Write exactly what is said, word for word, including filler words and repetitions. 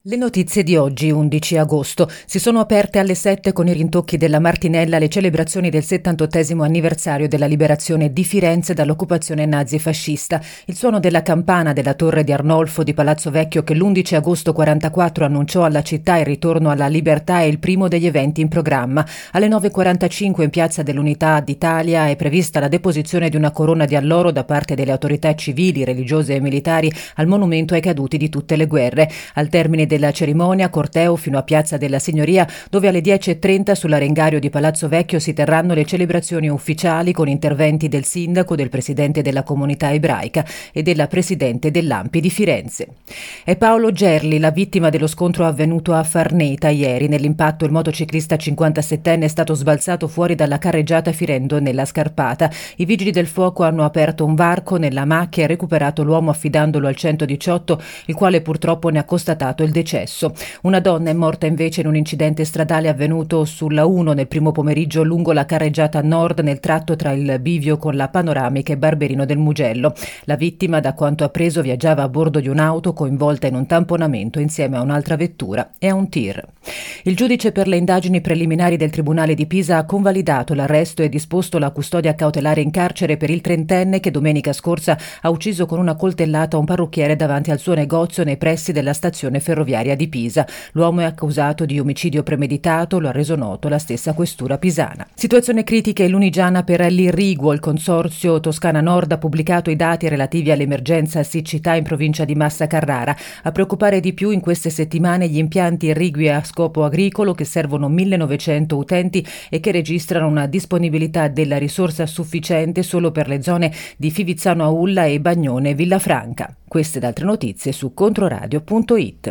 Le notizie di oggi, undici agosto. Si sono aperte alle sette con i rintocchi della Martinella le celebrazioni del settantottesimo anniversario della liberazione di Firenze dall'occupazione nazifascista. Il suono della campana della torre di Arnolfo di Palazzo Vecchio, che l'undici agosto quarantaquattro annunciò alla città il ritorno alla libertà, è il primo degli eventi in programma. Alle nove e quarantacinque in Piazza dell'Unità d'Italia è prevista la deposizione di una corona di alloro da parte delle autorità civili, religiose e militari al monumento ai caduti di tutte le guerre. Al termine della cerimonia, corteo fino a Piazza della Signoria, dove alle dieci e trenta sull'Arengario di Palazzo Vecchio si terranno le celebrazioni ufficiali con interventi del sindaco, del presidente della comunità ebraica e della presidente dell'A M P I di Firenze. È Paolo Gerli la vittima dello scontro avvenuto a Farneta ieri. Nell'impatto il motociclista cinquantasettenne è stato sbalzato fuori dalla carreggiata firendo nella scarpata. I vigili del fuoco hanno aperto un varco nella macchia e recuperato l'uomo affidandolo al centodiciotto, il quale purtroppo ne ha constatato il decesso. Una donna è morta invece in un incidente stradale avvenuto sulla uno nel primo pomeriggio lungo la carreggiata nord nel tratto tra il bivio con la panoramica e Barberino del Mugello. La vittima, da quanto appreso, viaggiava a bordo di un'auto coinvolta in un tamponamento insieme a un'altra vettura e a un tir. Il giudice per le indagini preliminari del Tribunale di Pisa ha convalidato l'arresto e disposto la custodia cautelare in carcere per il trentenne che domenica scorsa ha ucciso con una coltellata un parrucchiere davanti al suo negozio nei pressi della stazione ferroviaria di Pisa. L'uomo è accusato di omicidio premeditato, lo ha reso noto la stessa questura pisana. Situazione critica in Lunigiana per l'Irriguo. Il consorzio Toscana Nord ha pubblicato i dati relativi all'emergenza siccità in provincia di Massa Carrara. A preoccupare di più in queste settimane gli impianti irrigui a scopo agricolo, che servono millenovecento utenti e che registrano una disponibilità della risorsa sufficiente solo per le zone di Fivizzano Aulla e Bagnone Villafranca. Queste ed altre notizie su controradio punto it.